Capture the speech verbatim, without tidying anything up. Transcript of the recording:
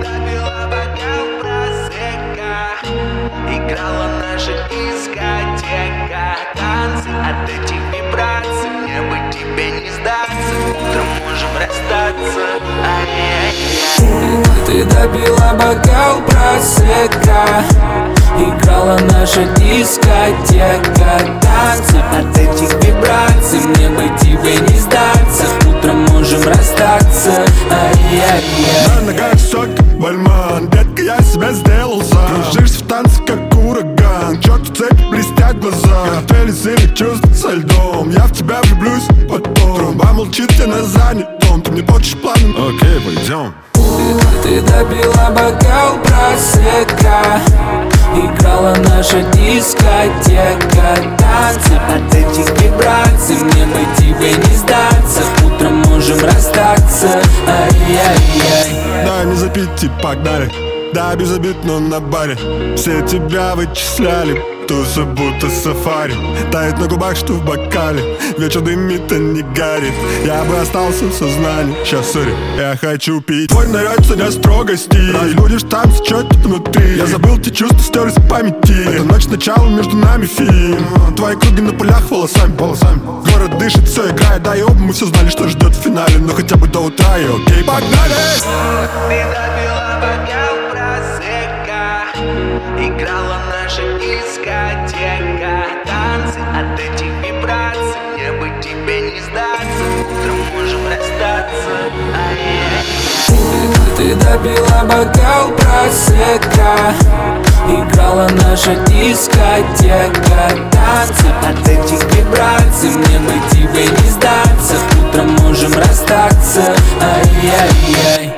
допила бокал просека, играла наша дискотека. Танцы от этих вибраций, мне бы тебе не сдаться. Утром можем расстаться. Ай-яй-яй. Ты допила бокал просека, играла наша дискотека. Танцы от этих вибраций, мне бы тебе не сдаться. Утром можем расстаться. Ай-яй-яй. На ногах сок, вальман, детка, я себя сделал сам. Кружишься в танце, как ураган, черту цепь, блестят глаза. Коктейли сильных чувств со льдом, я в тебя влюблюсь потом. Труба молчит, я на занятом, ты мне хочешь планом? Окей, пойдем. Ты допила бокал просека, играла наша дискотека. Танцы от этих вибраций, мне бы тебе не сдаться. Утром можем расстаться. Ай-яй-яй. Да, не запить и погнали. Да, без обид, но на баре все тебя вычисляли. Туса будто сафари, тает на губах, что в бокале. Вечер дымит, а не горит. Я бы остался в сознании. Сейчас, сори, я хочу пить. Твой наряд сегодня строгости. Разбудишь танцы, чё тут внутри. Я забыл те чувства, стер из памяти. Это ночь, начало, между нами фильм. Твои круги на полях волосами, волосами. Город дышит, все играет, да и оба мы все знали, что ждет в финале. Но хотя бы до утра, и окей, погнали! Ты допила бокал просека, играла наша дискотека. Танцы от этих вибраций, мне бы тебе не сдаться. Утром можем расстаться. Ай-яй-яй. Ты допила бокал просека, играла наша дискотека. Танцы от этих вибраций, мне бы тебе не сдаться. Утром можем расстаться. Ай-яй-яй.